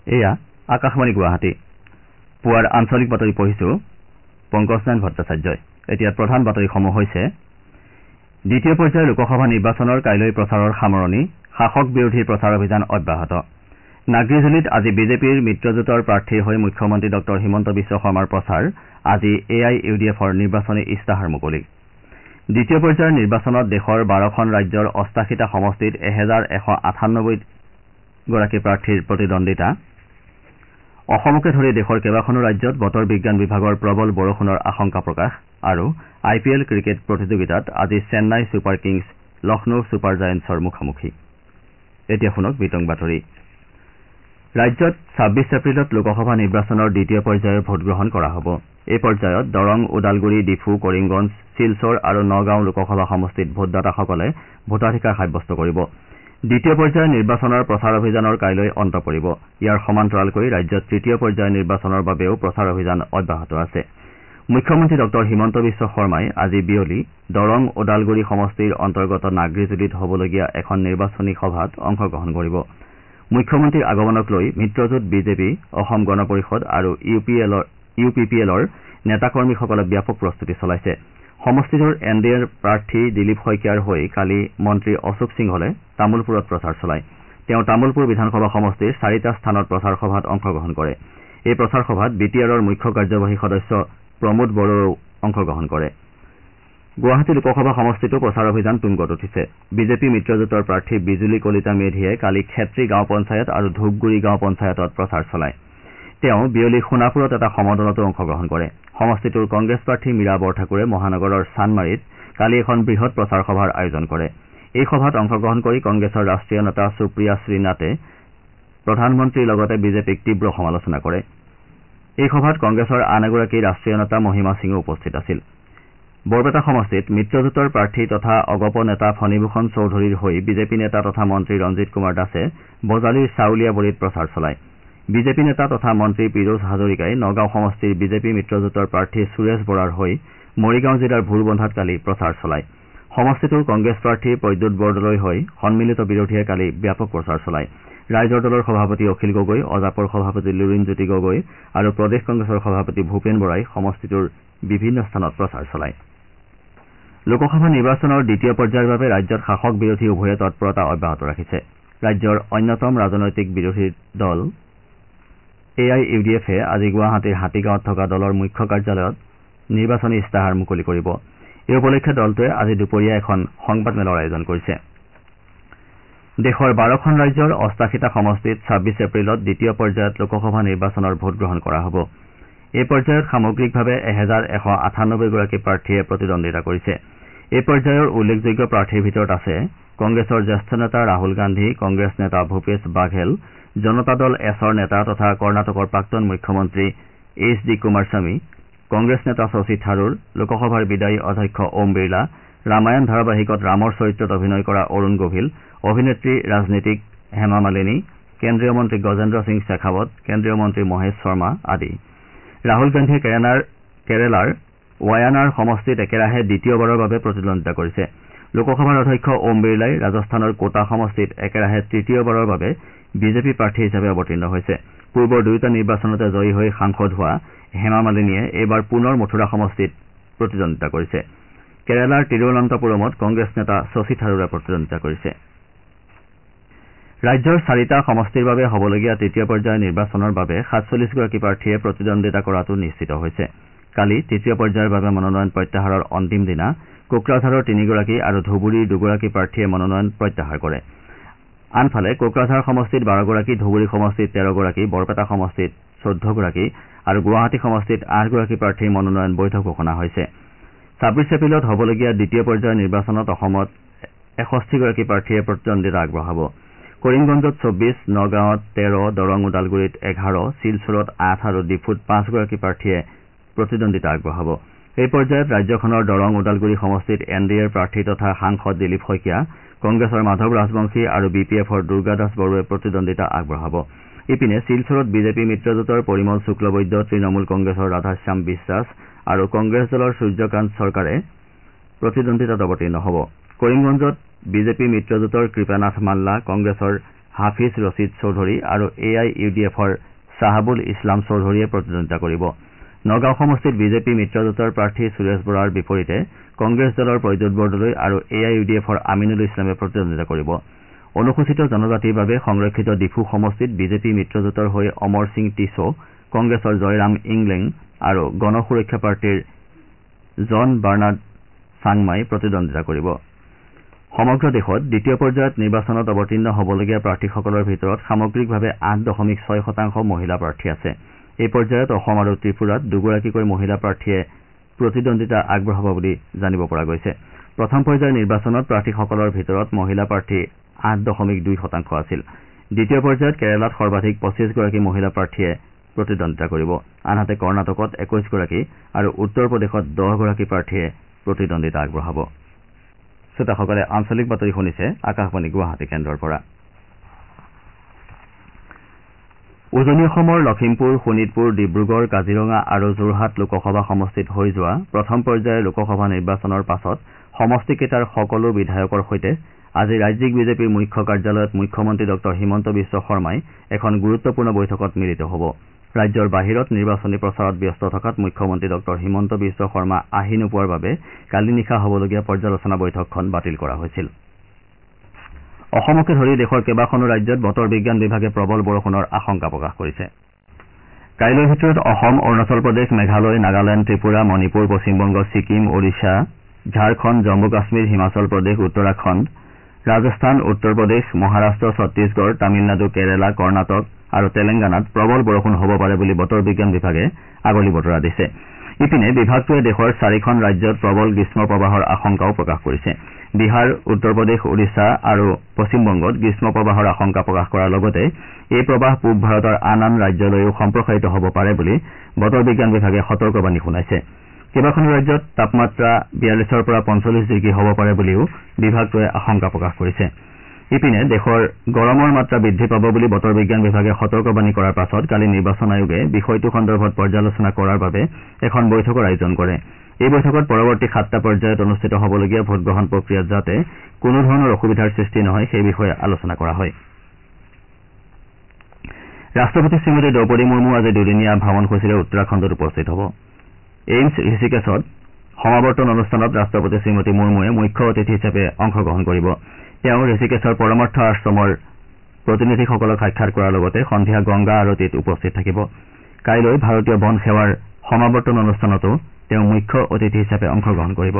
এয়া আকাশবাণী গুৱাহাটী পুৱাৰ আঞ্চলিক বাতৰি পঢ়িছো পংকজ নাৰায়ণ ভট্টাচাৰ্যই এতিয়া প্ৰধান বাতৰিসমূহ হৈছে দ্বিতীয় পৰ্যায়ৰ লোকসভা নিৰ্বাচনৰ কাইলৈ প্ৰচাৰৰ সামৰণি শাসক বিৰোধীৰ প্ৰচাৰ অভিযান অব্যাহত নাগ্ৰিজুলিত আজি বিজেপিৰ মিত্ৰজোঁটৰ প্ৰাৰ্থীৰ হৈ মুখ্যমন্ত্ৰী ডঃ হিমন্ত বিশ্ব শৰ্মাৰ প্ৰচাৰ আজি AIUDFৰ নিৰ্বাচনী ইস্তাহাৰ মুকলি দ্বিতীয় পৰ্যায়ৰ নিৰ্বাচনত দেশৰ 12খন ৰাজ্যৰ 88টা সমষ্টিত 1198 গৰাকী প্ৰাৰ্থীৰ প্ৰতিদ্বন্দ্বিতা অসমকে ধৰি দেশৰ কেইবাখনো ৰাজ্যত বতৰ বিজ্ঞান বিভাগৰ প্ৰবল বৰষুণৰ আশংকা প্ৰকাশ আৰু IPL ক্ৰিকেট প্ৰতিযোগিতাত আজি Chennai super kings Lucknow super জায়েণ্টছৰ মুখামুখি এতিয়া শুনক বিতং বাতৰি ৰাজ্যত 26 এপ্ৰিলত লোকসভা নিৰ্বাচনৰ দ্বিতীয় পৰ্যায়ৰ ভোটগ্ৰহণ কৰা হ'ব এই পৰ্যায়ত দৰং ওদালগুৰি ডিফু কৰিমগঞ্জ শিলচৰ আৰু নগাঁও লোকসভা সমষ্টিত ভোটদাতাসকলে ভোটাধিকাৰ সাব্যস্ত কৰিব দ্বিতীয় পৰ্যায়ৰ নিৰ্বাচনৰ প্ৰচাৰ অভিযানৰ কাইলৈ অন্ত পৰিব ইয়াৰ সমান্তৰালকৈ ৰাজ্যত তৃতীয় পৰ্যায়ৰ নিৰ্বাচনৰ বাবেও প্ৰচাৰ অভিযান অব্যাহত আছে মুখ্যমন্ত্ৰী ডঃ হিমন্ত বিশ্ব শৰ্মাই আজি বিয়লি দৰং ওদালগুৰি সমষ্টিৰ অন্তৰ্গত নাগ্ৰিজুলিত হ'বলগীয়া এখন নিৰ্বাচনী সভাত অংশগ্ৰহণ কৰিব মুখ্যমন্ত্ৰীৰ আগমনক লৈ মিত্ৰজোঁট বিজেপি অসম গণ পৰিষদ আৰু UPPLৰ নেতাকৰ্মীসকলে ব্যাপক প্ৰস্তুতি চলাইছে সমষ্টিটোৰ NDAৰ প্ৰাৰ্থী দিলীপ শইকীয়াৰ হৈ কালি মন্ত্ৰী অশোক সিংহলে তামুলপুৰত প্ৰচাৰ চলায় তেওঁ তামুলপুৰ বিধানসভা সমষ্টিৰ 4টা স্থানত প্ৰচাৰ সভাত অংশগ্ৰহণ কৰে এই প্ৰচাৰ সভাত BTRৰ মুখ্য কাৰ্যবাহী সদস্য প্ৰমোদ বড়োও অংশগ্ৰহণ কৰে গুৱাহাটী লোকসভা সমষ্টিতো প্ৰচাৰ অভিযান তুংগত উঠিছে বিজেপি মিত্ৰজোঁটৰ প্ৰাৰ্থী বিজুলী কলিতা মেধিয়ে কালি খেত্ৰী গাঁও পঞ্চায়ত আৰু ধূপগুৰি গাঁও পঞ্চায়তত প্ৰচাৰ চলায় তেওঁ বিয়লি সোণাপুৰত এটা সমদলতো অংশগ্ৰহণ কৰে সমষ্টিটোৰ কংগ্ৰেছ প্ৰাৰ্থী মীৰা বৰঠাকুৰে মহানগৰৰ চানমাৰীত কালি এখন বৃহৎ প্ৰচাৰ সভাৰ আয়োজন কৰে এই সভাত অংশগ্ৰহণ কৰি কংগ্ৰেছৰ ৰাষ্ট্ৰীয় নেতা সুপ্ৰিয়া শ্ৰীনাথে প্ৰধানমন্ত্ৰীৰ লগতে বিজেপিক তীব্ৰ সমালোচনা কৰে এই সভাত কংগ্ৰেছৰ আন এগৰাকী ৰাষ্ট্ৰীয় নেতা মহিমা সিঙো উপস্থিত আছিল বৰপেটা সমষ্টিত মিত্ৰজোঁটৰ প্ৰাৰ্থী তথা অগপ নেতা ফণীভূষণ চৌধুৰীৰ হৈ বিজেপি নেতা তথা মন্ত্ৰী ৰঞ্জিত কুমাৰ দাসে বজালীৰ চাউলীয়াবৰীত প্ৰচাৰ চলায় বিজেপি নেতা তথা মন্ত্ৰী পিৰোজ হাজৰিকাই নগাঁও সমষ্টিৰ বিজেপি মিত্ৰজোঁটৰ প্ৰাৰ্থী সুৰেশ বৰাৰ হৈ মৰিগাঁও জিলাৰ ভুৰবন্ধাত কালি প্ৰচাৰ চলায় সমষ্টিটোৰ কংগ্ৰেছ প্ৰাৰ্থী প্ৰদ্যুৎ বৰদলৈৰ হৈ সন্মিলিত বিৰোধীয়ে কালি ব্যাপক প্ৰচাৰ চলায় ৰাইজৰ দলৰ সভাপতি অখিল গগৈ অজাপৰ সভাপতি লুৰিণজ্যোতি গগৈ আৰু প্ৰদেশ কংগ্ৰেছৰ সভাপতি ভূপেন বৰাই সমষ্টিটোৰ বিভিন্ন স্থানত প্ৰচাৰ চলায় লোকসভা নিৰ্বাচনৰ দ্বিতীয় পৰ্যায়ৰ বাবে ৰাজ্যত শাসক বিৰোধী উভয়ে তৎপৰতা অব্যাহত ৰাখিছে ৰাজ্যৰ অন্যতম ৰাজনৈতিক বিৰোধী দল AIUDFে আজি গুৱাহাটীৰ হাতীগাঁৱত থকা দলৰ মুখ্য কাৰ্যালয়ত নিৰ্বাচনী ইস্তাহাৰ মুকলি কৰিব এই উপলক্ষে দলটোৱে আজি দুপৰীয়া এখন সংবাদমেলৰ আয়োজন কৰিছে দেশৰ 12খন ৰাজ্যৰ 88টা সমষ্টিত 26 এপ্ৰিলত দ্বিতীয় পৰ্যায়ত লোকসভা নিৰ্বাচনৰ ভোটগ্ৰহণ কৰা হ'ব এই পৰ্যায়ত সামগ্ৰিকভাৱে 1198 গৰাকী প্ৰাৰ্থীয়ে প্ৰতিদ্বন্দ্বিতা কৰিছে এই পৰ্যায়ৰ উল্লেখযোগ্য প্ৰাৰ্থীৰ ভিতৰত আছে কংগ্ৰেছৰ জ্যেষ্ঠ নেতা ৰাহুল গান্ধী কংগ্ৰেছ নেতা ভূপেশ বাঘেল জনতা দল এছৰ নেতা তথা কৰ্ণাটকৰ প্ৰাক্তন মুখ্যমন্ত্ৰী HD কুমাৰস্বামী কংগ্ৰেছ নেতা শশী থাৰুৰ লোকসভাৰ বিদায়ী অধ্যক্ষ ওম বিৰলা ৰামায়ণ ধাৰাবাহিকত ৰামৰ চৰিত্ৰত অভিনয় কৰা অৰুণ গোভিল অভিনেত্ৰী ৰাজনীতিক হেমা মালিনী কেন্দ্ৰীয় মন্ত্ৰী গজেন্দ্ৰ সিং শেখাৱত কেন্দ্ৰীয় মন্ত্ৰী মহেশ শৰ্মা আদি ৰাহুল গান্ধীয়ে কেৰালাৰ ৱায়ানাৰ সমষ্টিত একেৰাহে দ্বিতীয়বাৰৰ বাবে প্ৰতিদ্বন্দ্বিতা কৰিছে লোকসভাৰ অধ্যক্ষ ওম বিৰলাই ৰাজস্থানৰ কোটা সমষ্টিত একেৰাহে তৃতীয়বাৰৰ বাবে বিজেপি প্ৰাৰ্থী হিচাপে অৱতীৰ্ণ হৈছে পূৰ্বৰ দুয়োটা নিৰ্বাচনতে জয়ী হৈ সাংসদ হোৱা হেমা মালিনীয়ে এইবাৰ পুনৰ মথুৰা সমষ্টিত প্ৰতিদ্বন্দ্বিতা কৰিছে কেৰালাৰ তিৰুৱনন্তপুৰমত কংগ্ৰেছ নেতা শশী থাৰুৰে প্ৰতিদ্বন্দ্বিতা কৰিছে ৰাজ্যৰ 4টা সমষ্টিৰ বাবে হ'বলগীয়া তৃতীয় পৰ্যায়ৰ নিৰ্বাচনৰ বাবে 47 গৰাকী প্ৰাৰ্থীয়ে প্ৰতিদ্বন্দ্বিতা কৰাটো নিশ্চিত হৈছে কালি তৃতীয় পৰ্যায়ৰ বাবে মনোনয়ন প্ৰত্যাহাৰৰ অন্তিম দিনা কোকৰাঝাৰৰ 3 গৰাকী আৰু ধুবুৰীৰ 2 গৰাকী প্ৰাৰ্থীয়ে মনোনয়ন প্ৰত্যাহাৰ কৰে আনফালে কোকৰাঝাৰ সমষ্টিত 12 গৰাকী ধুবুৰী সমষ্টিত 13 গৰাকী বৰপেটা সমষ্টিত 14 গৰাকী আৰু গুৱাহাটী সমষ্টিত 8 গৰাকী প্ৰাৰ্থীৰ মনোনয়ন বৈধ ঘোষণা হৈছে 26 এপ্ৰিলত হ'বলগীয়া দ্বিতীয় পৰ্যায়ৰ নিৰ্বাচনত অসমত 61 গৰাকী প্ৰাৰ্থীয়ে প্ৰতিদ্বন্দ্বিতা আগবঢ়াব কৰিমগঞ্জত 24 নগাঁৱত 13 দৰং ওদালগুৰিত 11 শিলচৰত 8 আৰু ডিফুত 5 গৰাকী প্ৰাৰ্থীয়ে প্ৰতিদ্বন্দ্বিতা আগবঢ়াব এই পৰ্যায়ত ৰাজ্যখনৰ দৰং ওদালগুৰি সমষ্টিত NDAৰ প্ৰাৰ্থী তথা সাংসদ দিলীপ শইকীয়া কংগ্ৰেছৰ মাধৱ ৰাজবংশী আৰু BPFৰ দুৰ্গা দাস বড়োৱে প্ৰতিদ্বন্দ্বিতা আগবঢ়াব ইপিনে শিলচৰত বিজেপি মিত্ৰজোঁটৰ পৰিমল শুক্লবৈদ্য তৃণমূল কংগ্ৰেছৰ ৰাধাশ্যাম বিশ্বাস আৰু কংগ্ৰেছ দলৰ সূৰ্যকান্ত চৰকাৰে প্ৰতিদ্বন্দ্বিতাত অৱতীৰ্ণ হ'ব কৰিমগঞ্জত বিজেপি মিত্ৰজোঁটৰ কৃপানাথ মাল্লা কংগ্ৰেছৰ হাফিজ ৰছিদ চৌধুৰী আৰু AIUDFৰ চাহাবুল ইছলাম চৌধুৰীয়ে প্ৰতিদ্বন্দ্বিতা কৰিব। নগাঁও সমষ্টিত বিজেপি মিত্ৰজোঁটৰ প্ৰাৰ্থী সুৰেশ বৰাৰ বিপৰীতে কংগ্ৰেছ দলৰ প্ৰদ্যুৎ বৰদলৈ আৰু AIUDFৰ আমিনুল ইছলামে প্ৰতিদ্বন্দ্বিতা কৰিব। অনুসূচিত জনজাতিৰ বাবে সংৰক্ষিত ডিফু সমষ্টিত বিজেপি মিত্ৰজোঁটৰ হৈ অমৰ সিং টিছো, কংগ্ৰেছৰ জয়ৰাম ইংলেং আৰু গণ সুৰক্ষা পাৰ্টীৰ জন বাৰ্নাৰ্ড চাংমাই প্ৰতিদ্বন্দ্বিতা কৰিব। সমগ্ৰ দেশত দ্বিতীয় পৰ্যায়ত নিৰ্বাচনত অৱতীৰ্ণ হ'বলগীয়া প্ৰাৰ্থীসকলৰ ভিতৰত সামগ্ৰিকভাৱে 8.6% মহিলা প্ৰাৰ্থী আছে। এই পৰ্যায়ত অসম আৰু ত্ৰিপুৰাত দুগৰাকীকৈ মহিলা প্ৰাৰ্থীয়ে প্ৰতিদ্বন্দ্বিতা আগবঢ়াব বুলি জানিব পৰা গৈছে। প্ৰথম পৰ্যায়ৰ নিৰ্বাচনত প্ৰাৰ্থীসকলৰ ভিতৰত মহিলা প্ৰাৰ্থী 8.2% আছিল। দ্বিতীয় পৰ্যায়ত কেৰালাত সৰ্বাধিক 25 গৰাকী মহিলা প্ৰাৰ্থীয়ে প্ৰতিদ্বন্দ্বিতা কৰিব। আনহাতে কৰ্ণাটকত 21 গৰাকী আৰু উত্তৰ প্ৰদেশত 10 গৰাকী প্ৰাৰ্থীয়ে প্ৰতিদ্বন্দ্বিতা আগবঢ়াব। শ্ৰোতাসকলে আঞ্চলিক বাতৰি শুনিছে আকাশবাণী গুৱাহাটী কেন্দ্ৰৰ পৰা। উজনি অসমৰ লখিমপুৰ, শোণিতপুৰ, ডিব্ৰুগড়, কাজিৰঙা আৰু যোৰহাট লোকসভা সমষ্টিত হৈ যোৱা প্ৰথম পৰ্যায়ৰ লোকসভা নিৰ্বাচনৰ পাছত সমষ্টিকেইটাৰ সকলো বিধায়কৰ সৈতে আজি ৰাজ্যিক বিজেপিৰ মুখ্য কাৰ্যালয়ত মুখ্যমন্ত্ৰী ডঃ হিমন্ত বিশ্ব শৰ্মাই এখন গুৰুত্বপূৰ্ণ বৈঠকত মিলিত হ'ব। ৰাজ্যৰ বাহিৰত নিৰ্বাচনী প্ৰচাৰত ব্যস্ত থকাত মুখ্যমন্ত্ৰী ডঃ হিমন্ত বিশ্ব শৰ্মা আহি নোপোৱাৰ বাবে কালি নিশা হ'বলগীয়া পৰ্যালোচনা বৈঠকখন বাতিল কৰা হৈছিল। অসমকে ধৰি দেশৰ কেইবাখনো ৰাজ্যত বতৰ বিজ্ঞান বিভাগে প্ৰবল বৰষুণৰ আশংকা প্ৰকাশ কৰিছে। কাইলৈৰ ভিতৰত অসম, অৰুণাচল প্ৰদেশ, মেঘালয়, নাগালেণ্ড, ত্ৰিপুৰা, মণিপুৰ, পশ্চিমবংগ, ছিকিম, ওড়িশা, ঝাৰখণ্ড, জম্মু কাশ্মীৰ, হিমাচল প্ৰদেশ, উত্তৰাখণ্ড, ৰাজস্থান, উত্তৰ প্ৰদেশ, মহাৰাষ্ট্ৰ, ছত্তীশগড়, তামিলনাডু, কেৰালা, কৰ্ণাটক আৰু তেলেংগানাত প্ৰবল বৰষুণ হ'ব পাৰে বুলি বতৰ বিজ্ঞান বিভাগে আগলি বতৰা দিছে। ইপিনে বিভাগটোৱে দেশৰ 4খন ৰাজ্যত প্ৰবল গ্ৰীষ্ম প্ৰৱাহৰ আশংকাও প্ৰকাশ কৰিছে। বিহাৰ, উত্তৰ প্ৰদেশ, ওড়িশা আৰু পশ্চিমবংগত গ্ৰীষ্ম প্ৰৱাহৰ আশংকা প্ৰকাশ কৰাৰ লগতে এই প্ৰৱাহ পূব ভাৰতৰ আন ৰাজ্যলৈও সম্প্ৰসাৰিত হ'ব পাৰে বুলি বতৰ বিজ্ঞান বিভাগে সতৰ্কবাণী শুনাইছে। কেইবাখনো ৰাজ্যত তাপমাত্ৰা 42ৰ পৰা 45 ডিগ্ৰী হ'ব পাৰে বুলিও বিভাগটোৱে আশংকা প্ৰকাশ কৰিছে। ইপিনে দেশৰ গৰমৰ মাত্ৰা বৃদ্ধি পাব বুলি বতৰ বিজ্ঞান বিভাগে সতৰ্কবাণী কৰাৰ পাছত কালি নিৰ্বাচন আয়োগে বিষয়টো সন্দৰ্ভত পৰ্যালোচনা কৰাৰ বাবে এখন বৈঠকৰ আয়োজন কৰে। এই বৈঠকত পৰৱৰ্তী 7টা পৰ্যায়ত অনুষ্ঠিত হ'বলগীয়া ভোটগ্ৰহণ প্ৰক্ৰিয়াত যাতে কোনো ধৰণৰ অসুবিধাৰ সৃষ্টি নহয় সেই বিষয়ে আলোচনা কৰা হয়। ৰাষ্ট্ৰপতি শ্ৰীমতী দ্ৰৌপদী মুৰ্মু আজি দুদিনীয়া ভ্ৰমণসূচীৰে উত্তৰাখণ্ডত উপস্থিত হ'ব। এইমছ ঋষিকেশত সমাৱৰ্তন অনুষ্ঠানত ৰাষ্ট্ৰপতি শ্ৰীমতী মুৰ্মুৱে মুখ্য অতিথি হিচাপে অংশগ্ৰহণ কৰিব। তেওঁ ঋষিকেশৰ পৰমাৰ্থ আশ্ৰমৰ প্ৰতিনিধিসকলক সাক্ষাৎ কৰাৰ লগতে সন্ধিয়া গংগা আৰতিত উপস্থিত থাকিব। কাইলৈ ভাৰতীয় বন সেৱাৰ সমাৱৰ্তন অনুষ্ঠানতো তেওঁ মুখ্য অতিথি হিচাপে অংশগ্ৰহণ কৰিব।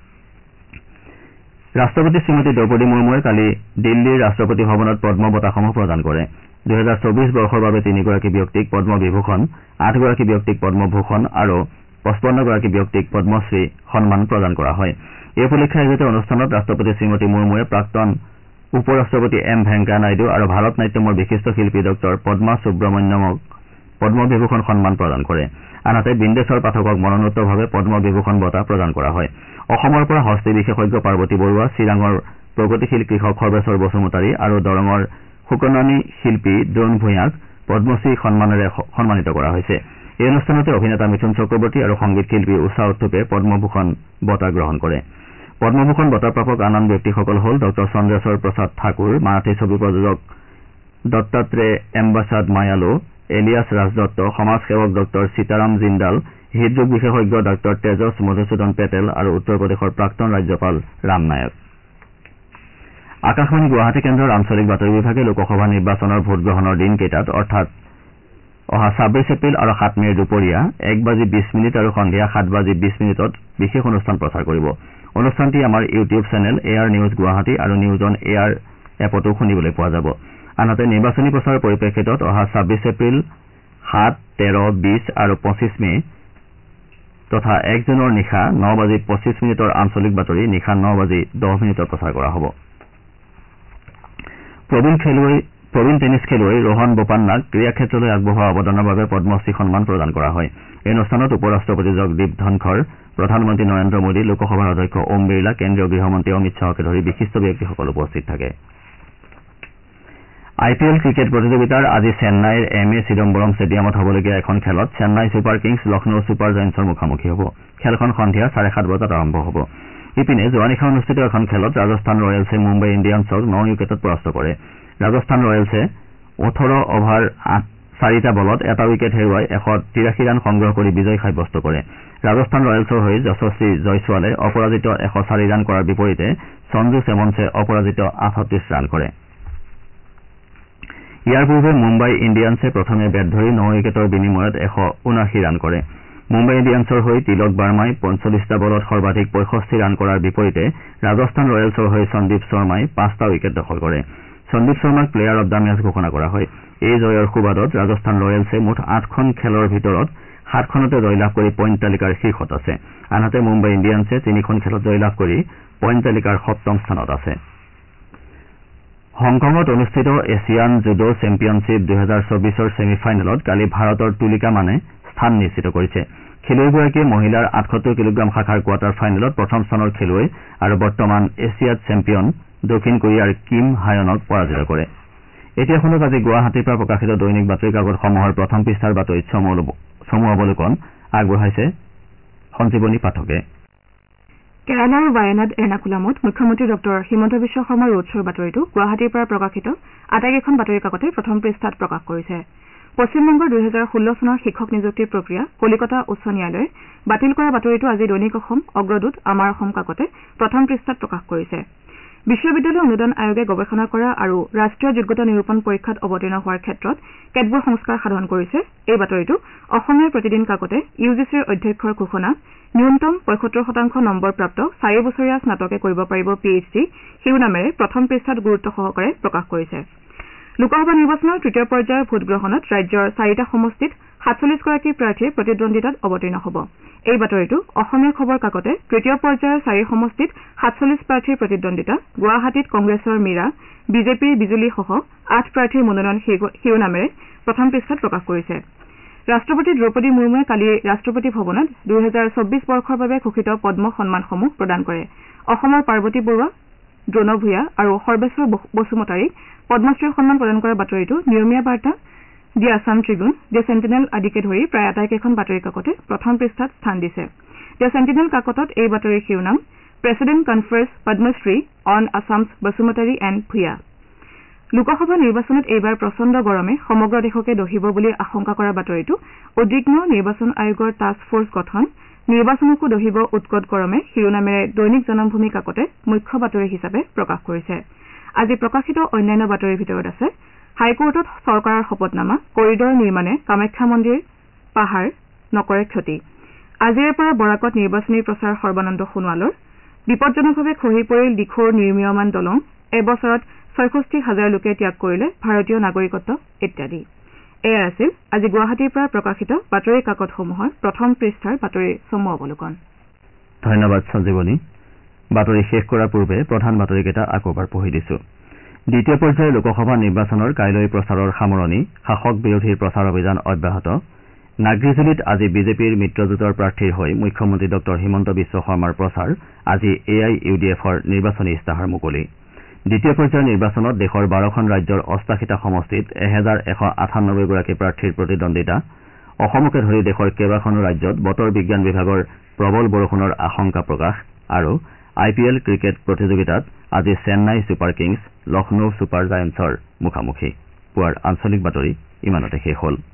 ৰাষ্ট্ৰপতি শ্ৰীমতী দ্ৰৌপদী মুৰ্মুৱে কালি দিল্লীৰ ৰাষ্ট্ৰপতি ভৱনত পদ্ম বঁটাসমূহ প্ৰদান কৰে। 2024 বৰ্ষৰ বাবে 3 গৰাকী ব্যক্তিক পদ্ম বিভূষণ, 8 গৰাকী ব্যক্তিক পদ্মভূষণ আৰু 55 গৰাকী ব্যক্তিক পদ্মশ্ৰী সন্মান প্ৰদান কৰা হয়। এই উপলক্ষে আয়োজিত অনুষ্ঠানত ৰাষ্ট্ৰপতি শ্ৰীমতী মুৰ্মুৱে প্ৰাক্তন উপ ৰাষ্ট্ৰপতি এম ভেংকায়া নাইডু আৰু ভাৰত নাট্যমৰ বিশিষ্ট শিল্পী ডঃ পদ্মা সুব্ৰমণ্যমক পদ্ম বিভূষণ সন্মান প্ৰদান কৰে। আনহাতে বিন্দেশ্বৰ পাঠকক মৰণোত্তৰভাৱে পদ্ম বিভূষণ বঁটা প্ৰদান কৰা হয়। অসমৰ পৰা হস্তি বিশেষজ্ঞ পাৰ্বতী বৰুৱা, চিৰাঙৰ প্ৰগতিশীল কৃষক সৰ্বেশ্বৰ বসুমতাৰী আৰু দৰঙৰ সুকন্নানী শিল্পী দ্ৰোণ ভূঞাক পদ্মশ্ৰী সন্মানেৰে সন্মানিত কৰা হৈছে। এই অনুষ্ঠানতে অভিনেতা মিথুন চক্ৰৱৰ্তী আৰু সংগীত শিল্পী উষা উথুপে পদ্মভূষণ বঁটা গ্ৰহণ কৰে। পদ্মভূষণ বঁটাপ্ৰাপক আন ব্যক্তিসকল হ'ল ডঃ চন্দ্ৰেশ্বৰ প্ৰসাদ ঠাকুৰ, মাৰাঠী ছবি প্ৰযোজক দত্তাত্ৰেয় এম্বাছাদ মায়ালু, এলিয়াছ ৰাজদত্ত, সমাজ সেৱক ডঃ সীতাৰাম জিন্দাল, হৃদৰোগ বিশেষজ্ঞ ডঃ তেজছ মধুসূদন পেটেল আৰু উত্তৰ প্ৰদেশৰ প্ৰাক্তন ৰাজ্যপাল ৰাম নায়ক। আকাশবাণী গুৱাহাটী কেন্দ্ৰৰ আঞ্চলিক বাতৰি বিভাগে লোকসভা নিৰ্বাচনৰ ভোটগ্ৰহণৰ দিনকেইটাত অৰ্থাৎ অহা 26 এপ্ৰিল আৰু 7 মেৰ দুপৰীয়া 1:20 আৰু সন্ধিয়া 7:20 বিশেষ অনুষ্ঠান প্ৰচাৰ কৰিব। অনুষ্ঠানটি আমাৰ YouTube channel AR news Guwahati আৰু নিউজ অন এআৰ এপতো শুনিবলৈ পোৱা যাব। আনহাতে নিৰ্বাচনী প্ৰচাৰৰ পৰিপ্ৰেক্ষিতত অহা 26 এপ্ৰিল, 7, 13, 20 আৰু 25 মে তথা 1 জুনৰ নিশা 9:25 আঞ্চলিক বাতৰি নিশা 9:10 প্ৰচাৰ কৰা হ'ব। প্ৰবীণ টেনিছ খেলুৱৈ ৰোহন বোপান্নাক ক্ৰীড়া ক্ষেত্ৰলৈ আগবঢ়োৱা অৱদানৰ বাবে পদ্মশ্ৰী সন্মান প্ৰদান কৰা হয়। এই অনুষ্ঠানত উপ ৰাষ্ট্ৰপতি জগদীপ ধনখৰ, প্ৰধানমন্ত্ৰী নৰেন্দ্ৰ মোদী, লোকসভাৰ অধ্যক্ষ ওম বিৰলা, কেন্দ্ৰীয় গৃহমন্ত্ৰী অমিত শ্বাহকে ধৰি বিশিষ্ট ব্যক্তিসকল উপস্থিত থাকে। IPL ক্ৰিকেট প্ৰতিযোগিতাৰ আজি চেন্নাইৰ এম.এ. চিদম্বৰম ষ্টেডিয়ামত হ'বলগীয়া এখন খেলত Chennai super kings Lucknow super জায়েণ্টছৰ মুখামুখি হ'ব। খেলখন সন্ধিয়া 7:30 বজাত আৰম্ভ হ'ব। ইপিনে যোৱা নিশা অনুষ্ঠিত এখন খেলত ৰাজস্থান ৰয়েলছে মুম্বাই ইণ্ডিয়ানছক 9 উইকেটত পৰাস্ত কৰে। ৰাজস্থান ৰয়েলছে 18 অভাৰ 4টা বলত এটা উইকেট হেৰুৱাই 183 ৰান সংগ্ৰহ কৰি বিজয় সাব্যস্ত কৰে। ৰাজস্থান ৰয়েলছৰ হৈ যশস্বী জয়ছোৱালে অপৰাজিত 104 ৰান কৰাৰ বিপৰীতে সঞ্জু চেমন্সে অপৰাজিত 38 ৰান কৰে। ইয়াৰ পূৰ্বে মুম্বাই ইণ্ডিয়ানছে প্ৰথমে বেট ধৰি 9 উইকেটৰ বিনিময়ত 179 ৰান কৰে। মুম্বাই ইণ্ডিয়ানছৰ হৈ তিলক বাৰ্মাই 45টা বলত সৰ্বাধিক 65 ৰান কৰাৰ বিপৰীতে ৰাজস্থান ৰয়েলছৰ হৈ সন্দীপ শৰ্মাই 5টা উইকেট দখল কৰে। সন্দীপ শৰ্মাক প্লেয়াৰ অব দ্য মেচ ঘোষণা কৰা হয়। এই জয়ৰ সুবাদত ৰাজস্থান ৰয়েলছে মুঠ 8খন খেলৰ ভিতৰত 7খনতে জয়লাভ কৰি পইণ্ট তালিকাৰ শীৰ্ষত আছে। আনহাতে মুম্বাই ইণ্ডিয়ানছে 3খন খেলত জয়লাভ কৰি পইণ্ট তালিকাৰ 7ম স্থানত আছে। হংকঙত অনুষ্ঠিত এছিয়ান জুডো চেম্পিয়নশ্বিপ 2024ৰ ছেমিফাইনেলত কালি ভাৰতৰ তুলিকা মানে স্থান নিশ্চিত কৰিছে। খেলুৱৈগৰাকীয়ে মহিলাৰ 78 কিলোগ্ৰাম শাখাৰ কোৱাৰ্টাৰ ফাইনেলত প্ৰথম স্থানৰ খেলুৱৈ আৰু বৰ্তমান এছিয়াড চেম্পিয়ন দক্ষিণ কোৰিয়াৰ কিম হায়নক পৰাজিত কৰে। এতিয়া শুনক আজি গুৱাহাটীৰ পৰা প্ৰকাশিত দৈনিক বাতৰি কাকতসমূহৰ প্ৰথম পৃষ্ঠাৰ বাতৰিত চমু অৱলোকন আগবঢ়াইছে সঞ্জীৱনী পাঠকে। কেৰালাৰ ৱায়ানাড এৰ্নাকুলামত মুখ্যমন্ত্ৰী ডঃ হিমন্ত বিশ্ব শৰ্মাৰ ৰোড শ্ব'ৰ বাতৰিটো গুৱাহাটীৰ পৰা প্ৰকাশিত আটাইকেইখন বাতৰি কাকতে প্ৰথম পৃষ্ঠাত প্ৰকাশ কৰিছে। পশ্চিমবংগৰ 2016 চনৰ শিক্ষক নিযুক্তিৰ প্ৰক্ৰিয়া কলিকতা উচ্চ ন্যায়ালয়ে বাতিল কৰা বাতৰিটো আজি দৈনিক অসম, অগ্ৰদূত, আমাৰ অসম কাকতে প্ৰথম পৃষ্ঠাত প্ৰকাশ কৰিছে। বিশ্ববিদ্যালয় অনুদান আয়োগে গৱেষণা কৰা আৰু ৰাষ্ট্ৰীয় যোগ্যতা নিৰূপণ পৰীক্ষাত অৱতীৰ্ণ হোৱাৰ ক্ষেত্ৰত কেতবোৰ সংস্কাৰ সাধন কৰিছে। এই বাতৰিটো অসমীয়াৰ প্ৰতিদিন কাকতে ইউজিচিৰ অধ্যক্ষৰ ঘোষণা, ন্যূনতম 75% নম্বৰপ্ৰাপ্ত 4 বছৰীয়া স্নাতকে কৰিব পাৰিব PhD শিৰোনামেৰে প্ৰথম পৃষ্ঠাত গুৰুত্ব সহকাৰে প্ৰকাশ কৰিছে। লোকসভা নিৰ্বাচনৰ তৃতীয় পৰ্যায়ৰ ভোটগ্ৰহণত ৰাজ্যৰ 4টা সমষ্টিত 47গৰাকী প্ৰাৰ্থীয়ে প্ৰতিদ্বন্দ্বিতাত অৱতীৰ্ণ হ'ব। এই বাতৰিটো অসমীয়া খবৰ কাকতে তৃতীয় পৰ্যায়ৰ 4 সমষ্টিত 47 প্ৰাৰ্থীৰ প্ৰতিদ্বন্দ্বিতা, গুৱাহাটীত কংগ্ৰেছৰ মীৰা, বিজেপিৰ বিজুলীসহ 8 প্ৰাৰ্থীৰ মনোনয়ন শিৰোনামেৰে প্ৰথম পৃষ্ঠাত প্ৰকাশ কৰিছে। ৰাষ্ট্ৰপতি দ্ৰৌপদী মুৰ্মুৱে কালি ৰাষ্ট্ৰপতি ভৱনত 2024 বৰ্ষৰ বাবে ঘোষিত পদ্ম সন্মানসমূহ প্ৰদান কৰে। অসমৰ পাৰ্বতী বৰুৱা, দ্ৰোণ ভূঞা আৰু সৰ্বেশ্বৰ বসুমতাৰীক পদ্মশ্ৰী সন্মান প্ৰদান কৰাৰ বাতৰিটো নিয়মীয়া বাৰ্তা, the Assam tribune, the sentinel আদিকে ধৰি প্ৰায় আটাইকেইখন বাতৰি কাকতে প্ৰথম পৃষ্ঠাত স্থান দিছে। দি চেণ্টিনেল কাকতত এই বাতৰিৰ শিৰোনাম, president confers Padmashri on Assam's Basumatary and Bhuyan. Lok Sabha নিৰ্বাচনত এইবাৰ প্ৰচণ্ড গৰমে সমগ্ৰ দেশকে দহিব বুলি আশংকা কৰা বাতৰিটো উদ্বিগ্ন নিৰ্বাচন আয়োগৰ টাস্ক ফৰ্চ গঠন, নিৰ্বাচনকো দহিব উৎকট গৰমে শিৰোনামেৰে দৈনিক জনমভূমি কাকতে মুখ্য বাতৰি হিচাপে প্ৰকাশ কৰিছে। আজি প্ৰকাশিত অন্যান্য বাতৰিৰ ভিতৰত আছে হাইকোৰ্টত চৰকাৰৰ শপতনামা, কৰিডৰ নিৰ্মাণে কামাখ্যা মন্দিৰ পাহাৰ নকৰে ক্ষতি। আজিৰে পৰা বৰাকত নিৰ্বাচনী প্ৰচাৰ সৰ্বানন্দ সোণোৱালৰ, বিপদজনকভাৱে খহি পৰিল দিখৌৰ নিৰ্মীয়মান দলং, এবছৰত ৬৬,০০০ লোকে ত্যাগ কৰিলে ভাৰতীয় নাগৰিকত্ব ইত্যাদি। এয়াই আছিল আজি গুৱাহাটীৰ পৰা প্ৰকাশিত বাতৰি কাকতসমূহৰ প্ৰথম পৃষ্ঠাৰ বাতৰিৰ চমু অৱলোকন। ধন্যবাদ সঞ্জীৱনী। বাতৰি শেষ কৰাৰ পূৰ্বে প্ৰধান বাতৰিকেইটা আকৌ এবাৰ পঢ়ি দিছো। দ্বিতীয় পৰ্যায়ৰ লোকসভা নিৰ্বাচনৰ কাইলৈ প্ৰচাৰৰ সামৰণি, শাসক বিৰোধীৰ প্ৰচাৰ অভিযান অব্যাহত। নাগ্ৰিজুলিত আজি বিজেপিৰ মিত্ৰজোঁটৰ প্ৰাৰ্থীৰ হৈ মুখ্যমন্ত্ৰী ডঃ হিমন্ত বিশ্ব শৰ্মাৰ প্ৰচাৰ, আজি AIUDFৰ নিৰ্বাচনী ইস্তাহাৰ মুকলি। দ্বিতীয় পৰ্যায়ৰ নিৰ্বাচনত দেশৰ 12খন ৰাজ্যৰ 88টা সমষ্টিত 1198গৰাকী প্ৰাৰ্থীৰ প্ৰতিদ্বন্দ্বিতা। অসমকে ধৰি দেশৰ কেইবাখনো ৰাজ্যত বতৰ বিজ্ঞান বিভাগৰ প্ৰবল বৰষুণৰ আশংকা প্ৰকাশ আৰু IPL ক্ৰিকেট প্ৰতিযোগিতাত আজি Chennai super kings Lucknow super জায়েণ্টছৰ মুখামুখি। পুৱাৰ আঞ্চলিক বাতৰি ইমানতে শেষ হ'ল।